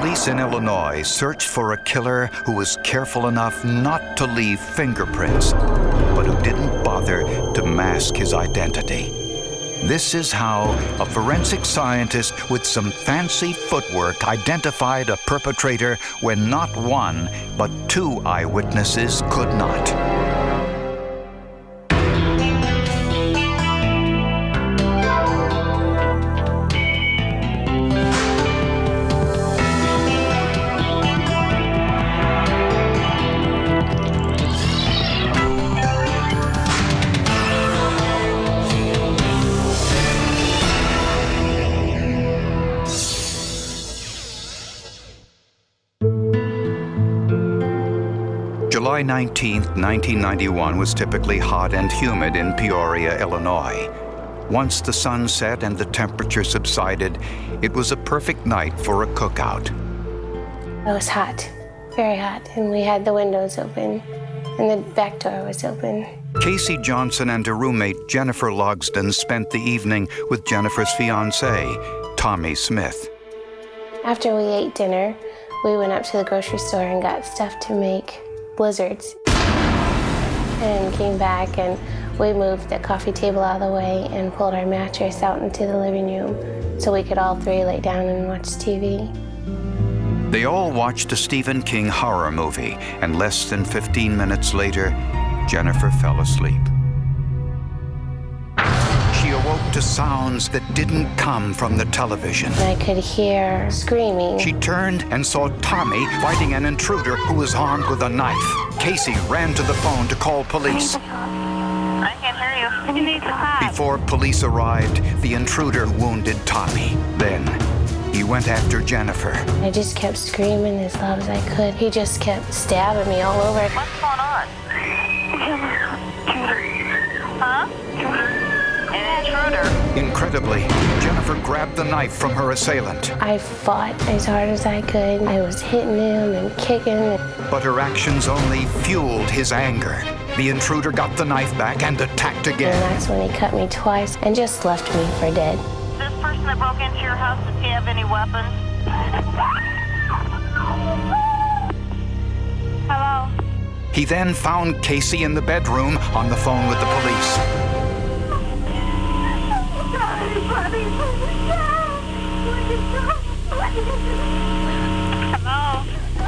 Police in Illinois searched for a killer who was careful enough not to leave fingerprints, but who didn't bother to mask his identity. This is how a forensic scientist with some fancy footwork identified a perpetrator when not one, but two eyewitnesses could not. July 19, 1991 was typically hot and humid in Peoria, Illinois. Once the sun set and the temperature subsided, it was a perfect night for a cookout. It was hot, very hot, and we had the windows open, and the back door was open. Casey Johnson and her roommate Jennifer Logsdon spent the evening with Jennifer's fiancé, Tommy Smith. After we ate dinner, we went up to the grocery store and got stuff to make blizzards, and came back, and we moved the coffee table out of the way and pulled our mattress out into the living room so we could all three lay down and watch TV. They all watched a Stephen King horror movie, and less than 15 minutes later, Jennifer fell asleep. She awoke to sounds that didn't come from the television. I could hear screaming. She turned and saw Tommy fighting an intruder who was armed with a knife. Casey ran to the phone to call police. I can't hear you. You need to stop. Before police arrived, the intruder wounded Tommy. Then, he went after Jennifer. I just kept screaming as loud as I could. He just kept stabbing me all over. What's going on? Huh? An intruder. Incredibly, Jennifer grabbed the knife from her assailant. I fought as hard as I could. I was hitting him and kicking. But her actions only fueled his anger. The intruder got the knife back and attacked again. And that's when he cut me twice and just left me for dead. This person that broke into your house, does he have any weapons? Hello? He then found Casey in the bedroom on the phone with the police. Hello?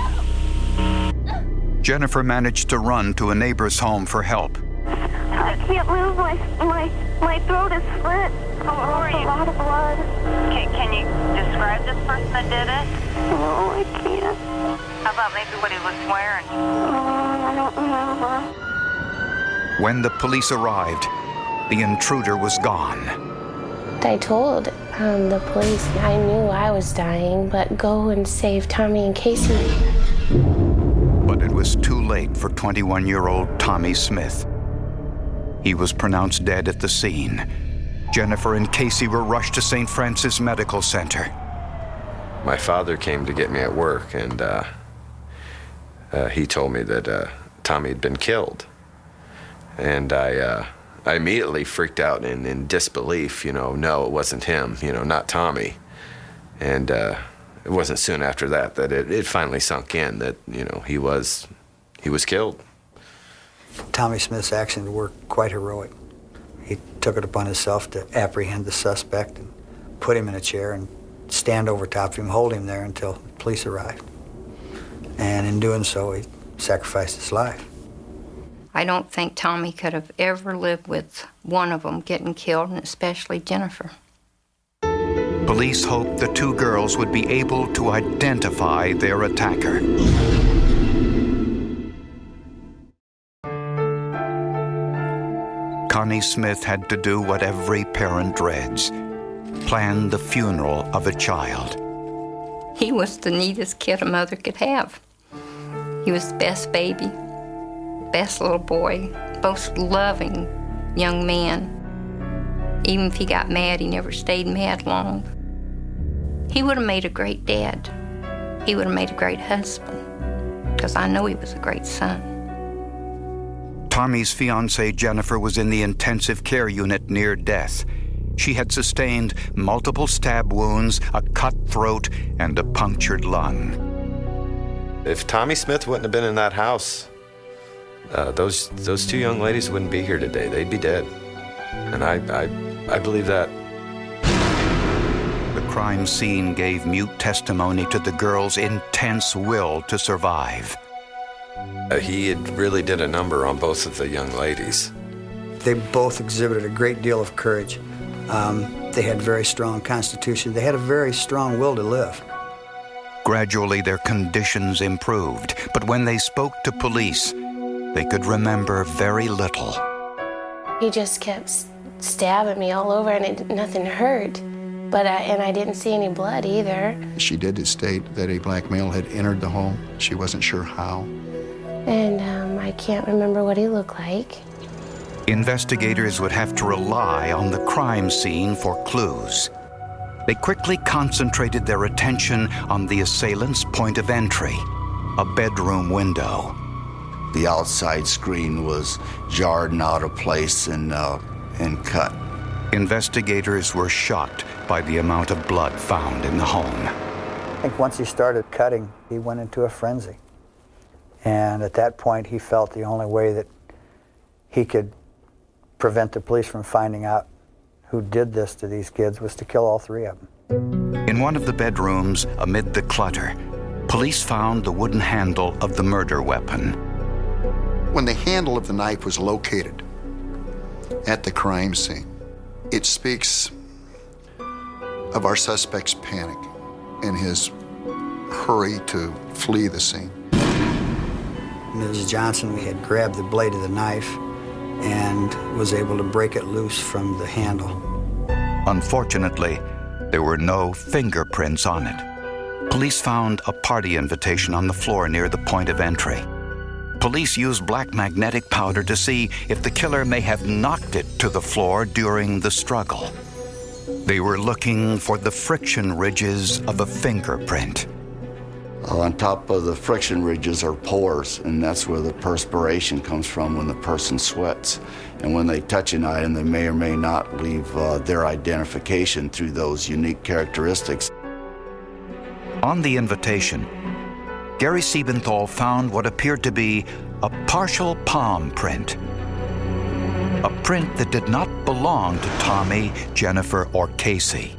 Jennifer managed to run to a neighbor's home for help. I can't move. My throat is slit. Who are you? A lot of blood. Can you describe this person that did it? No, I can't. How about maybe what he was wearing? I don't remember. When the police arrived, the intruder was gone. I told the police I knew I was dying, but go and save Tommy and Casey. But it was too late for 21-year-old Tommy Smith. He was pronounced dead at the scene. Jennifer and Casey were rushed to St. Francis Medical Center. My father came to get me at work, and he told me that Tommy had been killed. And I immediately freaked out in disbelief, no, it wasn't him, not Tommy. And it wasn't soon after that it finally sunk in that, he was killed. Tommy Smith's actions were quite heroic. He took it upon himself to apprehend the suspect and put him in a chair and stand over top of him, hold him there until the police arrived. And in doing so, he sacrificed his life. I don't think Tommy could have ever lived with one of them getting killed, and especially Jennifer. Police hoped the two girls would be able to identify their attacker. Connie Smith had to do what every parent dreads: plan the funeral of a child. He was the neatest kid a mother could have. He was the best baby, best little boy, most loving young man. Even if he got mad, he never stayed mad long. He would have made a great dad. He would have made a great husband, because I know he was a great son. Tommy's fiancée, Jennifer, was in the intensive care unit near death. she had sustained multiple stab wounds, a cut throat, and a punctured lung. If Tommy Smith wouldn't have been in that house, those two young ladies wouldn't be here today. They'd be dead. And I believe that. The crime scene gave mute testimony to the girls' intense will to survive. He really did a number on both of the young ladies. They both exhibited a great deal of courage. They had very strong constitutions. They had a very strong will to live. Gradually, their conditions improved, but when they spoke to police, they could remember very little. He just kept stabbing me all over, and nothing hurt. But I didn't see any blood either. She did state that a black male had entered the home. She wasn't sure how. And I can't remember what he looked like. Investigators would have to rely on the crime scene for clues. They quickly concentrated their attention on the assailant's point of entry, a bedroom window. The outside screen was jarred and out of place and cut. Investigators were shocked by the amount of blood found in the home. I think once he started cutting, he went into a frenzy. And at that point, he felt the only way that he could prevent the police from finding out who did this to these kids was to kill all three of them. In one of the bedrooms, amid the clutter, police found the wooden handle of the murder weapon. When the handle of the knife was located at the crime scene, it speaks of our suspect's panic and his hurry to flee the scene. Ms. Johnson had grabbed the blade of the knife and was able to break it loose from the handle. Unfortunately, there were no fingerprints on it. Police found a party invitation on the floor near the point of entry. Police used black magnetic powder to see if the killer may have knocked it to the floor during the struggle. They were looking for the friction ridges of a fingerprint. On top of the friction ridges are pores, and that's where the perspiration comes from when the person sweats. And when they touch an item, they may or may not leave their identification through those unique characteristics. On the invitation, Gary Siebenthal found what appeared to be a partial palm print. A print that did not belong to Tommy, Jennifer, or Casey.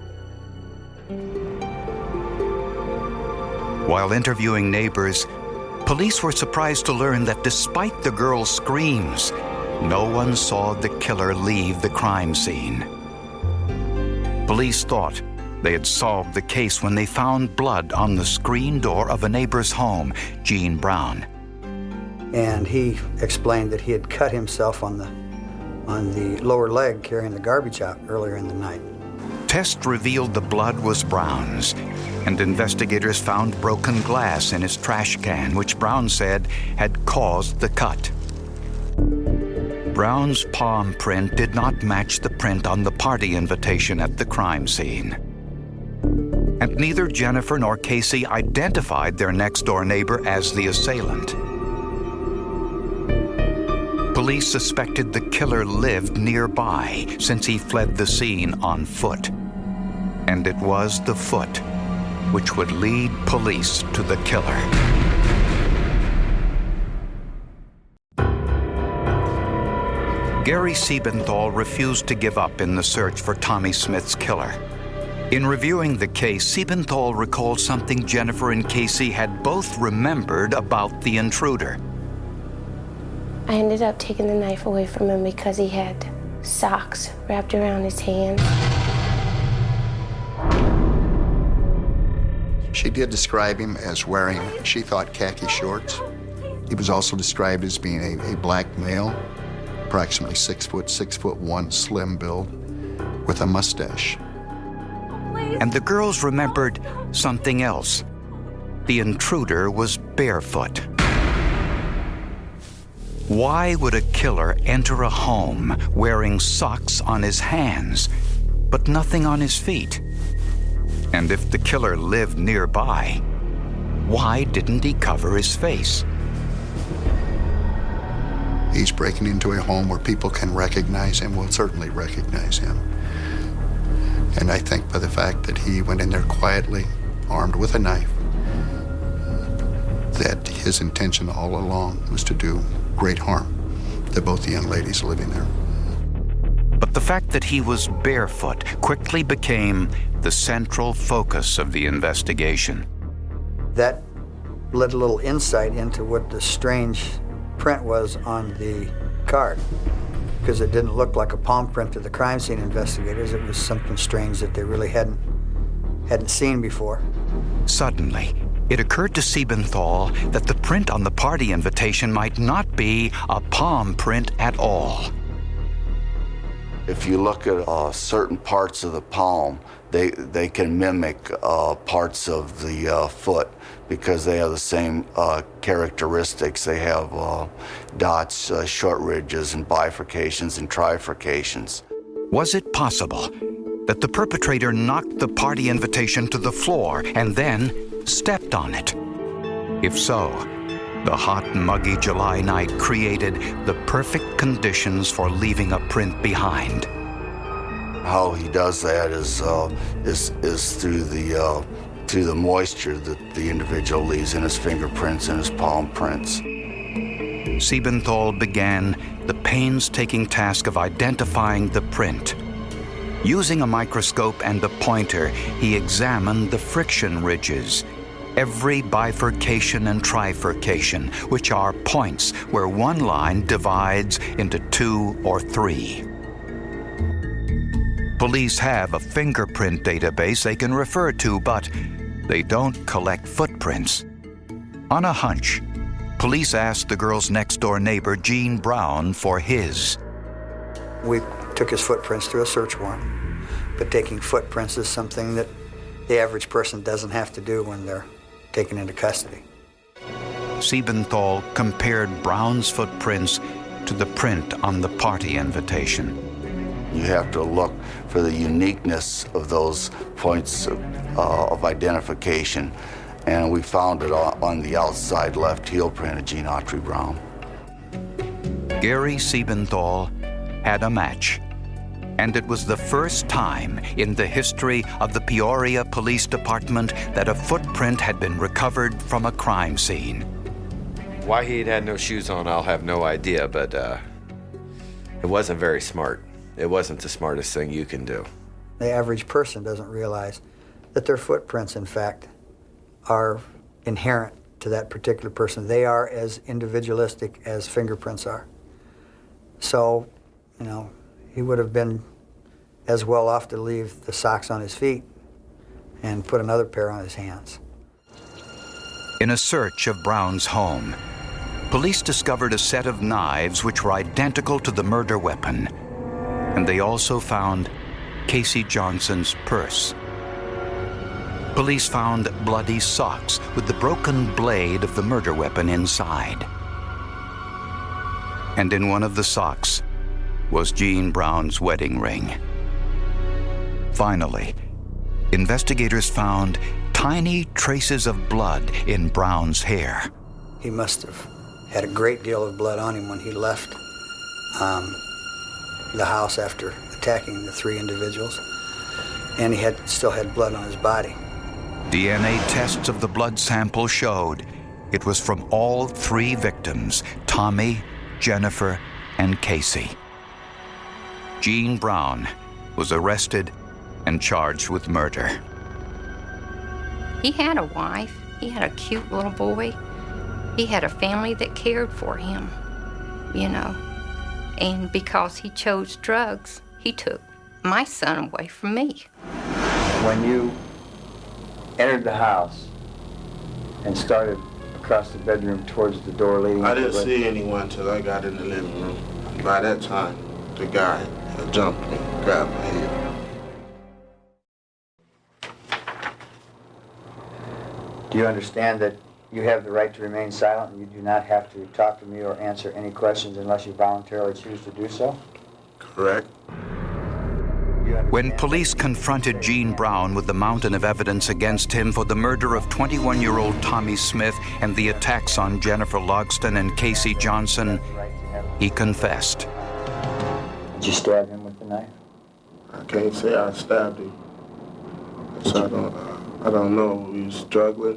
While interviewing neighbors, police were surprised to learn that despite the girls' screams, no one saw the killer leave the crime scene. Police thought they had solved the case when they found blood on the screen door of a neighbor's home, Gene Brown. And he explained that he had cut himself on the lower leg carrying the garbage out earlier in the night. Tests revealed the blood was Brown's, and investigators found broken glass in his trash can, which Brown said had caused the cut. Brown's palm print did not match the print on the party invitation at the crime scene. And neither Jennifer nor Casey identified their next-door neighbor as the assailant. Police suspected the killer lived nearby since he fled the scene on foot. And it was the foot which would lead police to the killer. Gary Siebenthal refused to give up in the search for Tommy Smith's killer. In reviewing the case, Siebenthal recalled something Jennifer and Casey had both remembered about the intruder. I ended up taking the knife away from him because he had socks wrapped around his hands. She did describe him as wearing, she thought, khaki shorts. He was also described as being a black male, approximately 6'1", slim build, with a mustache. And the girls remembered something else. The intruder was barefoot. Why would a killer enter a home wearing socks on his hands, but nothing on his feet? And if the killer lived nearby, why didn't he cover his face? He's breaking into a home where people can recognize him, will certainly recognize him. And I think by the fact that he went in there quietly, armed with a knife, that his intention all along was to do great harm to both the young ladies living there. But the fact that he was barefoot quickly became the central focus of the investigation. That led a little insight into what the strange print was on the card, because it didn't look like a palm print to the crime scene investigators. It was something strange that they really hadn't seen before. Suddenly, it occurred to Siebenthal that the print on the party invitation might not be a palm print at all. If you look at certain parts of the palm, they can mimic parts of the foot because they have the same characteristics. They have dots, short ridges, and bifurcations and trifurcations. Was it possible that the perpetrator knocked the party invitation to the floor and then stepped on it? If so, the hot, muggy July night created the perfect conditions for leaving a print behind. How he does that is through the moisture that the individual leaves in his fingerprints and his palm prints. Siebenthal began the painstaking task of identifying the print. Using a microscope and a pointer, he examined the friction ridges, every bifurcation and trifurcation, which are points where one line divides into 2 or 3. Police have a fingerprint database they can refer to, but they don't collect footprints. On a hunch, police asked the girl's next-door neighbor, Gene Brown, for his. We took his footprints through a search warrant, but taking footprints is something that the average person doesn't have to do when they're taken into custody. Siebenthal compared Brown's footprints to the print on the party invitation. You have to look for the uniqueness of those points of identification, and we found it on the outside left heel print of Gene Autry Brown. Gary Siebenthal had a match, and it was the first time in the history of the Peoria Police Department that a footprint had been recovered from a crime scene. Why he had no shoes on, I'll have no idea, but it wasn't very smart. It wasn't the smartest thing you can do. The average person doesn't realize that their footprints, in fact, are inherent to that particular person. They are as individualistic as fingerprints are. So, he would have been as well off to leave the socks on his feet and put another pair on his hands. In a search of Brown's home, police discovered a set of knives which were identical to the murder weapon, and they also found Casey Johnson's purse. Police found bloody socks with the broken blade of the murder weapon inside. And in one of the socks was Gene Brown's wedding ring. Finally, investigators found tiny traces of blood in Brown's hair. He must have had a great deal of blood on him when he left the house after attacking the 3 individuals, and he still had blood on his body. DNA tests of the blood sample showed it was from all 3 victims, Tommy, Jennifer, and Casey. Gene Brown was arrested and charged with murder. He had a wife. He had a cute little boy. He had a family that cared for him, And because he chose drugs, he took my son away from me. When you entered the house and started across the bedroom towards the door leading... I didn't see anyone until I got in the living room. By that time, the guy had jumped me, grabbed my head. Do you understand that you have the right to remain silent and you do not have to talk to me or answer any questions unless you voluntarily choose to do so? Correct. When police confronted Gene Brown with the mountain of evidence against him for the murder of 21-year-old Tommy Smith and the attacks on Jennifer Logston and Casey Johnson, he confessed. Did you stab him with the knife? I can't say I stabbed him. So I don't know. We was struggling.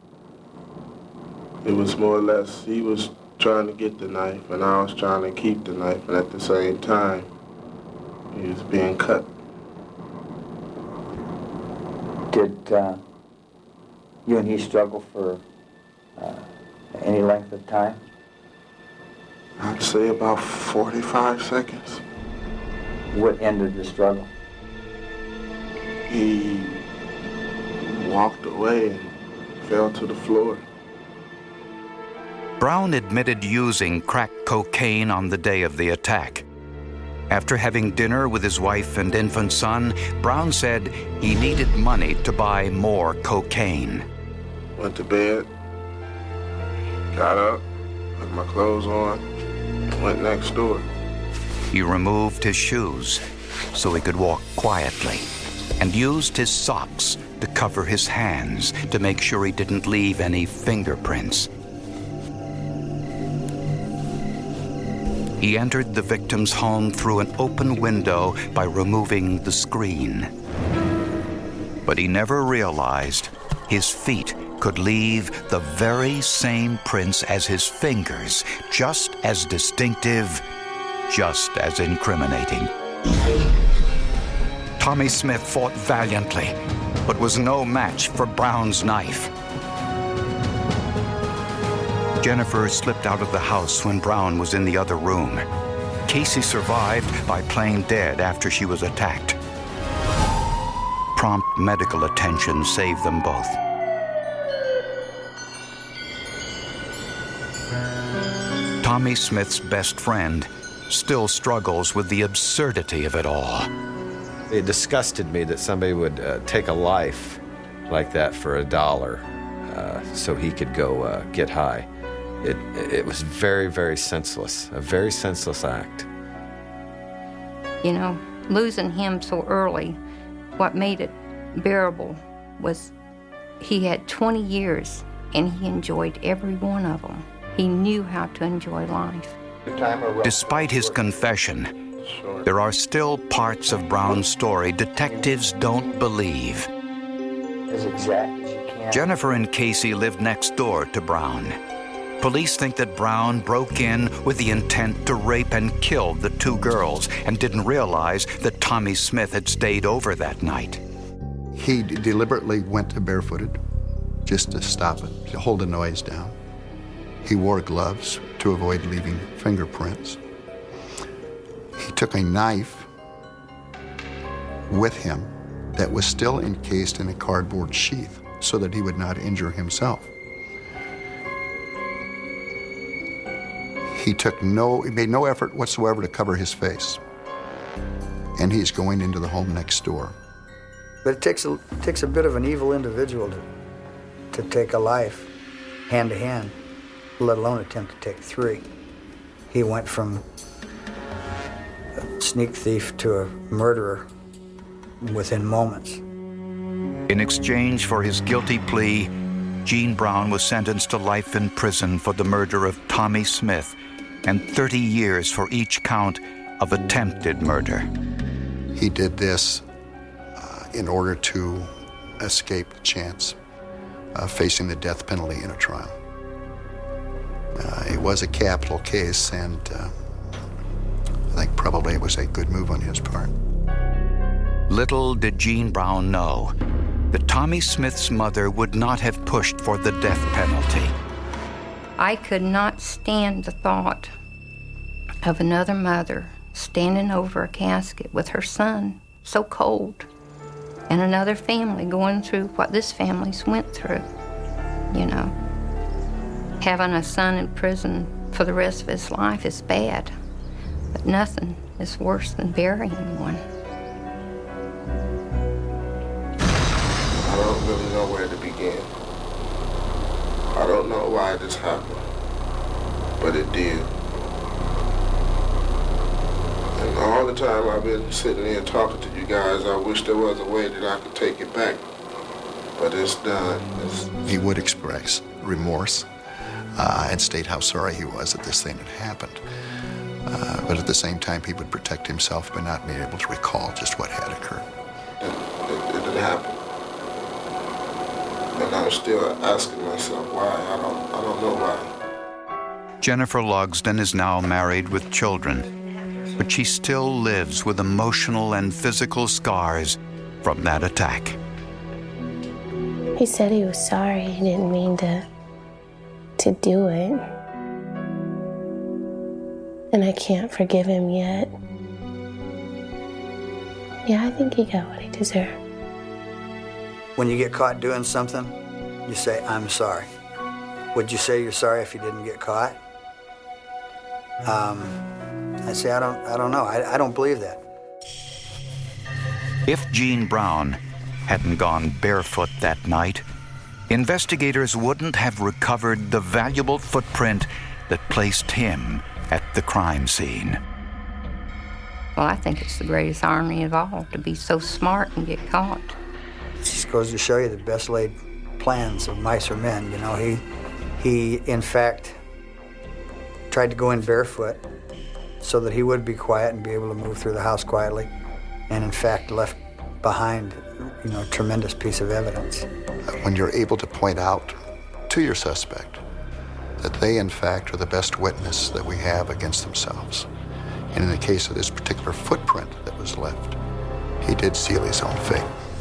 It was more or less, he was trying to get the knife and I was trying to keep the knife, and at the same time, he was being cut. Did you and he struggle for any length of time? I'd say about 45 seconds. What ended the struggle? He walked away and fell to the floor. Brown admitted using crack cocaine on the day of the attack. After having dinner with his wife and infant son, Brown said he needed money to buy more cocaine. Went to bed, got up, put my clothes on, went next door. He removed his shoes so he could walk quietly and used his socks to cover his hands to make sure he didn't leave any fingerprints. He entered the victim's home through an open window by removing the screen. But he never realized his feet could leave the very same prints as his fingers, just as distinctive, just as incriminating. Tommy Smith fought valiantly, but was no match for Brown's knife. Jennifer slipped out of the house when Brown was in the other room. Casey survived by playing dead after she was attacked. Prompt medical attention saved them both. Tommy Smith's best friend still struggles with the absurdity of it all. It disgusted me that somebody would take a life like that for $1 so he could go get high. It was very, very senseless, a very senseless act. You know, losing him so early, what made it bearable was he had 20 years and he enjoyed every one of them. He knew how to enjoy life. Despite his confession, there are still parts of Brown's story detectives don't believe. As exact as you can. Jennifer and Casey lived next door to Brown. Police think that Brown broke in with the intent to rape and kill the two girls and didn't realize that Tommy Smith had stayed over that night. He deliberately went to barefooted just to stop it, to hold the noise down. He wore gloves to avoid leaving fingerprints. He took a knife with him that was still encased in a cardboard sheath so that he would not injure himself. He made no effort whatsoever to cover his face. And he's going into the home next door. But it takes a bit of an evil individual to take a life hand to hand, let alone attempt to take three. He went from a sneak thief to a murderer within moments. In exchange for his guilty plea, Gene Brown was sentenced to life in prison for the murder of Tommy Smith and 30 years for each count of attempted murder. He did this in order to escape the chance of facing the death penalty in a trial. It was a capital case, and I think probably it was a good move on his part. Little did Gene Brown know that Tommy Smith's mother would not have pushed for the death penalty. I could not stand the thought of another mother standing over a casket with her son, so cold, and another family going through what this family's went through, you know. Having a son in prison for the rest of his life is bad, but nothing is worse than burying one. I don't really know where to begin. I don't know why this happened, but it did. And all the time I've been sitting here talking to you guys, I wish there was a way that I could take it back. But it's done. He would express remorse and state how sorry he was that this thing had happened. But at the same time, he would protect himself by not being able to recall just what had occurred. It didn't happen. And I'm still asking myself why. I don't know why. Jennifer Logsdon is now married with children, but she still lives with emotional and physical scars from that attack. He said he was sorry. He didn't mean to do it. And I can't forgive him yet. Yeah, I think he got what he deserved. When you get caught doing something, you say, I'm sorry. Would you say you're sorry if you didn't get caught? I say, I don't know. I don't believe that. If Gene Brown hadn't gone barefoot that night, investigators wouldn't have recovered the valuable footprint that placed him at the crime scene. Well, I think it's the greatest irony of all, to be so smart and get caught. It just goes to show you the best laid plans of mice or men. You know, he in fact tried to go in barefoot so that he would be quiet and be able to move through the house quietly, and in fact left behind, you know, a tremendous piece of evidence. When you're able to point out to your suspect that they, in fact, are the best witness that we have against themselves. And in the case of this particular footprint that was left, he did seal his own fate.